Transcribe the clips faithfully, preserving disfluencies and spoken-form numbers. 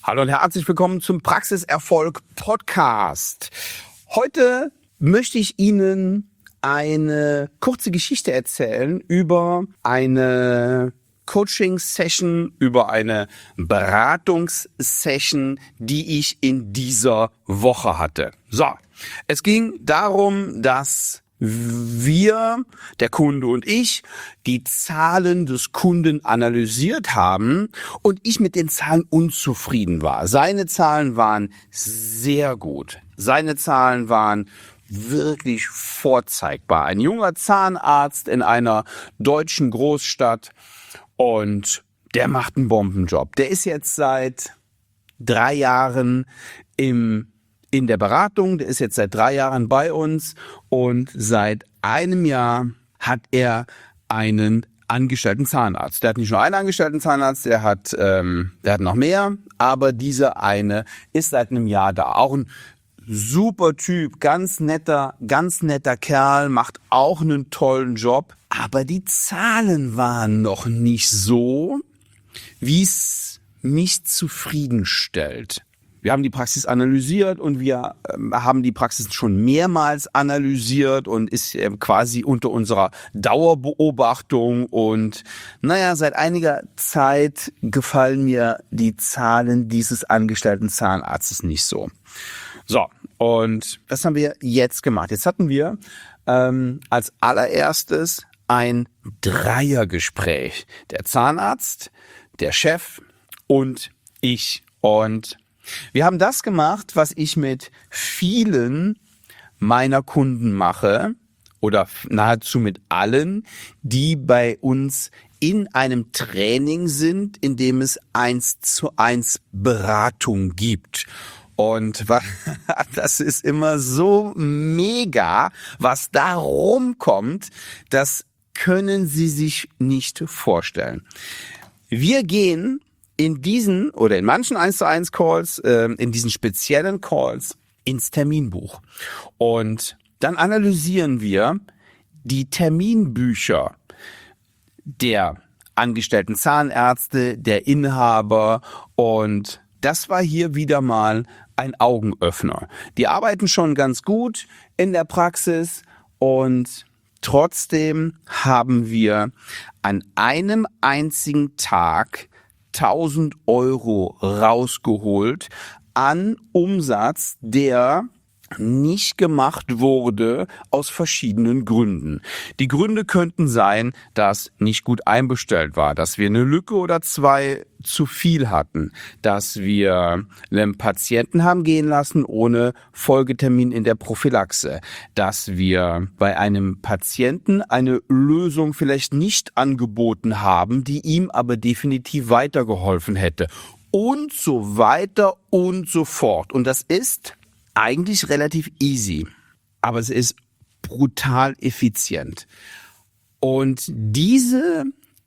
Hallo und herzlich willkommen zum Praxiserfolg Podcast. Heute möchte ich Ihnen eine kurze Geschichte erzählen über eine Coaching-Session, über eine Beratungssession, die ich in dieser Woche hatte. So, es ging darum, dass wir, der Kunde und ich, die Zahlen des Kunden analysiert haben und ich mit den Zahlen unzufrieden war. Seine Zahlen waren sehr gut. Seine Zahlen waren wirklich vorzeigbar. Ein junger Zahnarzt in einer deutschen Großstadt und der macht einen Bombenjob. Der ist jetzt seit drei Jahren im in der Beratung, der ist jetzt seit drei Jahren bei uns und seit einem Jahr hat er einen angestellten Zahnarzt. Der hat nicht nur einen angestellten Zahnarzt, der hat, ähm, der hat noch mehr, aber dieser eine ist seit einem Jahr da. Auch ein super Typ, ganz netter, ganz netter Kerl, macht auch einen tollen Job, aber die Zahlen waren noch nicht so, wie es mich zufriedenstellt. Wir haben die Praxis analysiert und wir ähm, haben die Praxis schon mehrmals analysiert und ist äh, quasi unter unserer Dauerbeobachtung. Und naja, seit einiger Zeit gefallen mir die Zahlen dieses angestellten Zahnarztes nicht so. So, und was haben wir jetzt gemacht? Jetzt hatten wir ähm, als allererstes ein Dreiergespräch. Der Zahnarzt, der Chef und ich. Und wir haben das gemacht, was ich mit vielen meiner Kunden mache oder nahezu mit allen, die bei uns in einem Training sind, in dem es eins zu eins Beratung gibt. Und das ist immer so mega, was da rumkommt, das können Sie sich nicht vorstellen. Wir gehen in diesen oder in manchen eins zu eins Calls, äh, in diesen speziellen Calls ins Terminbuch. Und dann analysieren wir die Terminbücher der angestellten Zahnärzte, der Inhaber, und das war hier wieder mal ein Augenöffner. Die arbeiten schon ganz gut in der Praxis und trotzdem haben wir an einem einzigen Tag tausend Euro rausgeholt an Umsatz, der nicht gemacht wurde aus verschiedenen Gründen. Die Gründe könnten sein, dass nicht gut einbestellt war, dass wir eine Lücke oder zwei zu viel hatten, dass wir einen Patienten haben gehen lassen ohne Folgetermin in der Prophylaxe, dass wir bei einem Patienten eine Lösung vielleicht nicht angeboten haben, die ihm aber definitiv weitergeholfen hätte und so weiter und so fort. Und das ist eigentlich relativ easy, aber es ist brutal effizient. Und diese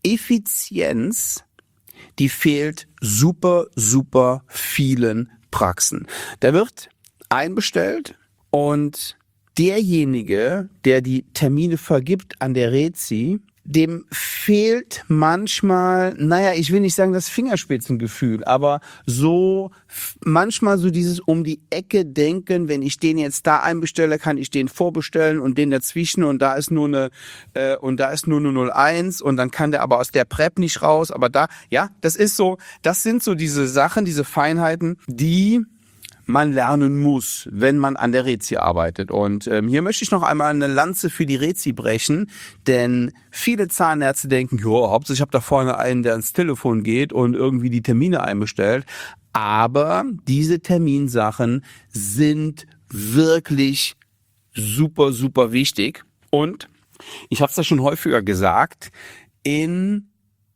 Effizienz, die fehlt super, super vielen Praxen. Da wird einbestellt und derjenige, der die Termine vergibt an der Rezi, dem fehlt manchmal, naja, ich will nicht sagen das Fingerspitzengefühl, aber so manchmal so dieses um die Ecke denken, wenn ich den jetzt da einbestelle, kann ich den vorbestellen und den dazwischen und da ist nur eine äh, und da ist nur eine null eins und dann kann der aber aus der Prep nicht raus, aber da, ja, das ist so, das sind so diese Sachen, diese Feinheiten, die man lernen muss, wenn man an der Rezi arbeitet. Und ähm, hier möchte ich noch einmal eine Lanze für die Rezi brechen, denn viele Zahnärzte denken, jo, Hauptsache ich habe da vorne einen, der ans Telefon geht und irgendwie die Termine einbestellt. Aber diese Terminsachen sind wirklich super, super wichtig. Und ich habe es ja schon häufiger gesagt, in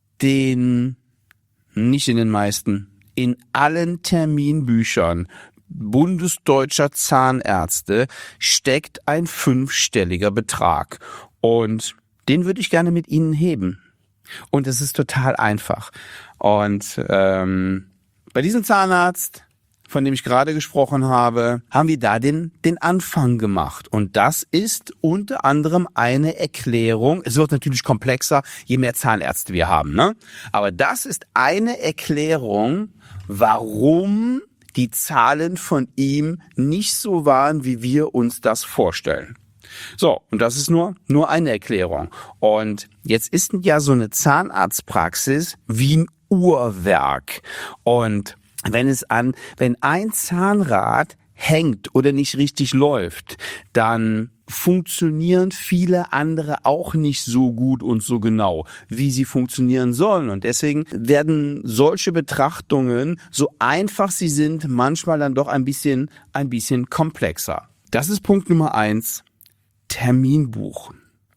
den, nicht in den meisten, in allen Terminbüchern bundesdeutscher Zahnärzte steckt ein fünfstelliger Betrag. Und den würde ich gerne mit Ihnen heben. Und es ist total einfach. Und ähm, bei diesem Zahnarzt, von dem ich gerade gesprochen habe, haben wir da den, den Anfang gemacht. Und das ist unter anderem eine Erklärung. Es wird natürlich komplexer, je mehr Zahnärzte wir haben, ne? Aber das ist eine Erklärung, warum die Zahlen von ihm nicht so waren, wie wir uns das vorstellen. So, und das ist nur, nur eine Erklärung. Und jetzt ist ja so eine Zahnarztpraxis wie ein Uhrwerk. Und wenn es an, wenn ein Zahnrad hängt oder nicht richtig läuft, dann funktionieren viele andere auch nicht so gut und so genau, wie sie funktionieren sollen. Und deswegen werden solche Betrachtungen, so einfach sie sind, manchmal dann doch ein bisschen, ein bisschen komplexer. Das ist Punkt Nummer eins, Terminbuch.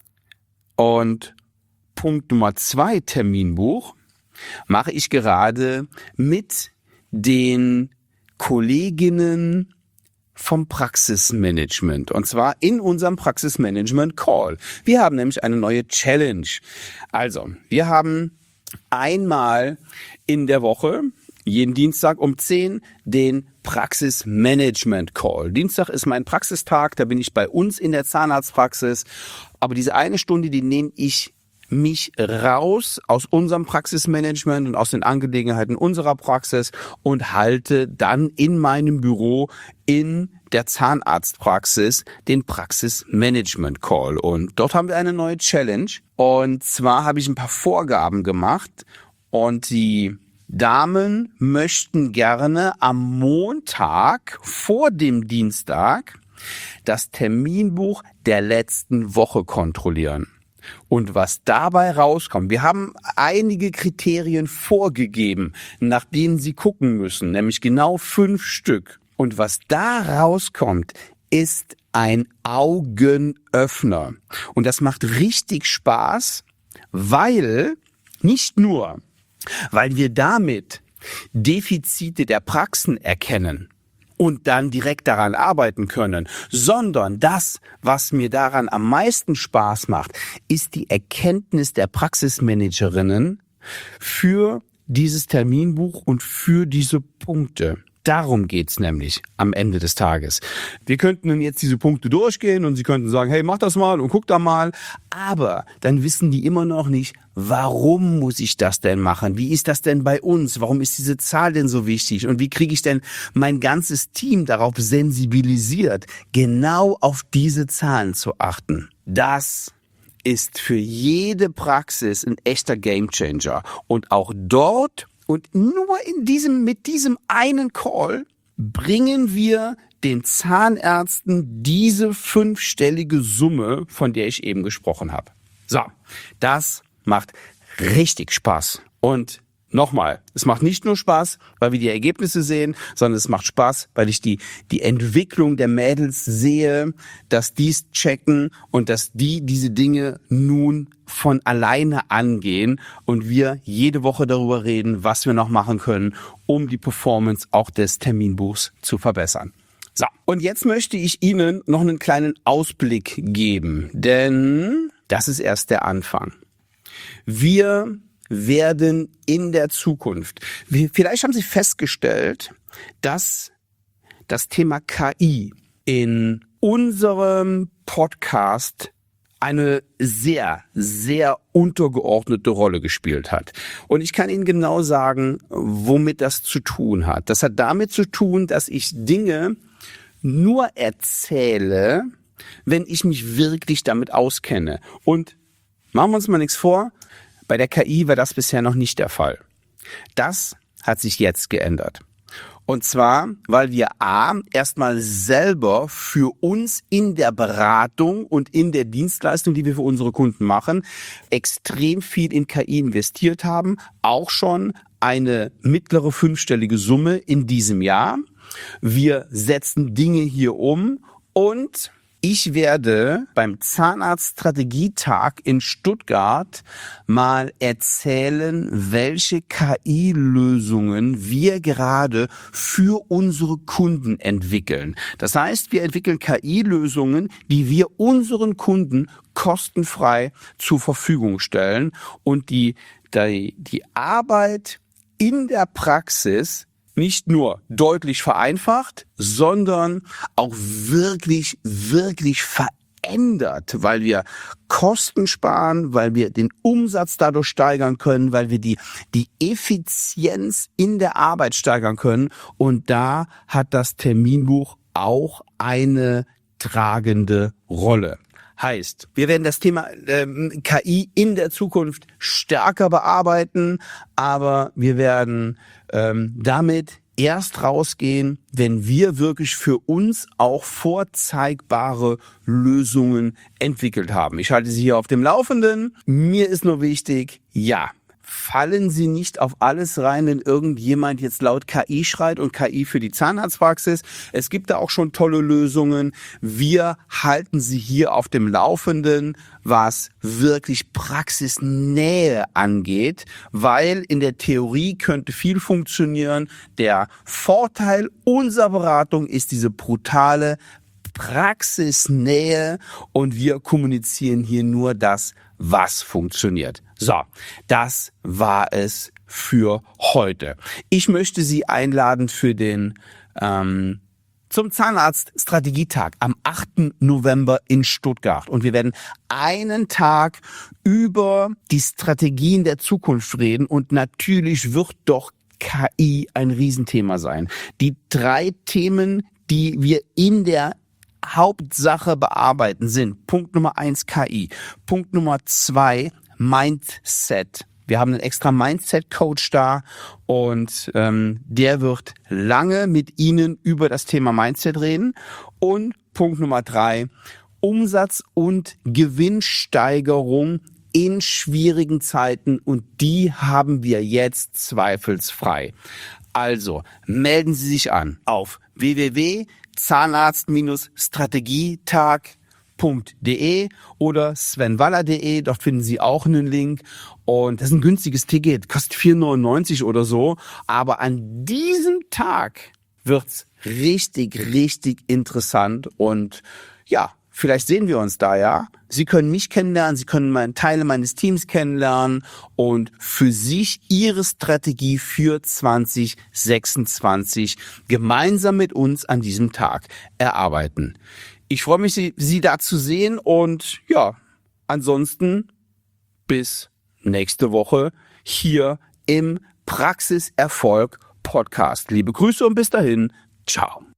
Und Punkt Nummer zwei, Terminbuch, mache ich gerade mit den Kolleginnen vom Praxismanagement, und zwar in unserem Praxismanagement Call. Wir haben nämlich eine neue Challenge. Also, wir haben einmal in der Woche, jeden Dienstag um zehn, den Praxismanagement Call. Dienstag ist mein Praxistag, da bin ich bei uns in der Zahnarztpraxis, aber diese eine Stunde, die nehme ich mich raus aus unserem Praxismanagement und aus den Angelegenheiten unserer Praxis und halte dann in meinem Büro in der Zahnarztpraxis den Praxismanagement Call. Und dort haben wir eine neue Challenge. Und zwar habe ich ein paar Vorgaben gemacht und die Damen möchten gerne am Montag vor dem Dienstag das Terminbuch der letzten Woche kontrollieren. Und was dabei rauskommt, wir haben einige Kriterien vorgegeben, nach denen Sie gucken müssen, nämlich genau fünf Stück. Und was da rauskommt, ist ein Augenöffner. Und das macht richtig Spaß, weil nicht nur, weil wir damit Defizite der Praxen erkennen und dann direkt daran arbeiten können, sondern das, was mir daran am meisten Spaß macht, ist die Erkenntnis der Praxismanagerinnen für dieses Terminbuch und für diese Punkte. Darum geht's nämlich am Ende des Tages. Wir könnten dann jetzt diese Punkte durchgehen und Sie könnten sagen, hey, mach das mal und guck da mal. Aber dann wissen die immer noch nicht, warum muss ich das denn machen? Wie ist das denn bei uns? Warum ist diese Zahl denn so wichtig? Und wie kriege ich denn mein ganzes Team darauf sensibilisiert, genau auf diese Zahlen zu achten? Das ist für jede Praxis ein echter Gamechanger. Und auch dort und nur in diesem, mit diesem einen Call bringen wir den Zahnärzten diese fünfstellige Summe, von der ich eben gesprochen habe. So, das macht richtig Spaß. Und nochmal, es macht nicht nur Spaß, weil wir die Ergebnisse sehen, sondern es macht Spaß, weil ich die, die Entwicklung der Mädels sehe, dass die es checken und dass die diese Dinge nun von alleine angehen und wir jede Woche darüber reden, was wir noch machen können, um die Performance auch des Terminbuchs zu verbessern. So, und jetzt möchte ich Ihnen noch einen kleinen Ausblick geben, denn das ist erst der Anfang. Wir werden in der Zukunft, vielleicht haben Sie festgestellt, dass das Thema K I in unserem Podcast eine sehr, sehr untergeordnete Rolle gespielt hat. Und ich kann Ihnen genau sagen, womit das zu tun hat. Das hat damit zu tun, dass ich Dinge nur erzähle, wenn ich mich wirklich damit auskenne. Und machen wir uns mal nichts vor, bei der K I war das bisher noch nicht der Fall. Das hat sich jetzt geändert. Und zwar, weil wir a. erstmal selber für uns in der Beratung und in der Dienstleistung, die wir für unsere Kunden machen, extrem viel in K I investiert haben. Auch schon eine mittlere fünfstellige Summe in diesem Jahr. Wir setzen Dinge hier um und ich werde beim Zahnarztstrategietag in Stuttgart mal erzählen, welche K I-Lösungen wir gerade für unsere Kunden entwickeln. Das heißt, wir entwickeln K I-Lösungen, die wir unseren Kunden kostenfrei zur Verfügung stellen und die, die, die Arbeit in der Praxis nicht nur deutlich vereinfacht, sondern auch wirklich, wirklich verändert ändert, weil wir Kosten sparen, weil wir den Umsatz dadurch steigern können, weil wir die, die Effizienz in der Arbeit steigern können. Und da hat das Terminbuch auch eine tragende Rolle. Heißt, wir werden das Thema ähm, K I in der Zukunft stärker bearbeiten, aber wir werden ähm, damit erst rausgehen, wenn wir wirklich für uns auch vorzeigbare Lösungen entwickelt haben. Ich halte Sie hier auf dem Laufenden. Mir ist nur wichtig, ja, fallen Sie nicht auf alles rein, wenn irgendjemand jetzt laut K I schreit und K I für die Zahnarztpraxis. Es gibt da auch schon tolle Lösungen. Wir halten Sie hier auf dem Laufenden, was wirklich Praxisnähe angeht, weil in der Theorie könnte viel funktionieren. Der Vorteil unserer Beratung ist diese brutale Praxisnähe und wir kommunizieren hier nur das, was funktioniert. So, das war es für heute. Ich möchte Sie einladen für den ähm, zum Zahnarzt-Strategietag am achten November in Stuttgart. Und wir werden einen Tag über die Strategien der Zukunft reden. Und natürlich wird doch K I ein Riesenthema sein. Die drei Themen, die wir in der Hauptsache bearbeiten, sind Punkt Nummer eins K I, Punkt Nummer zwei Mindset. Wir haben einen extra Mindset-Coach da und ähm, der wird lange mit Ihnen über das Thema Mindset reden. Und Punkt Nummer drei, Umsatz- und Gewinnsteigerung in schwierigen Zeiten und die haben wir jetzt zweifelsfrei. Also melden Sie sich an auf w w w punkt zahnarzt strategietag punkt de oder svenwaller punkt de. Dort finden Sie auch einen Link. Und das ist ein günstiges Ticket, kostet vier neunundneunzig oder so. Aber an diesem Tag wird's richtig, richtig interessant. Und ja, vielleicht sehen wir uns da, ja. Sie können mich kennenlernen, Sie können meine Teile meines Teams kennenlernen und für sich Ihre Strategie für zwanzig sechsundzwanzig gemeinsam mit uns an diesem Tag erarbeiten. Ich freue mich, Sie, Sie da zu sehen und ja, ansonsten bis nächste Woche hier im Praxiserfolg Podcast. Liebe Grüße und bis dahin, ciao.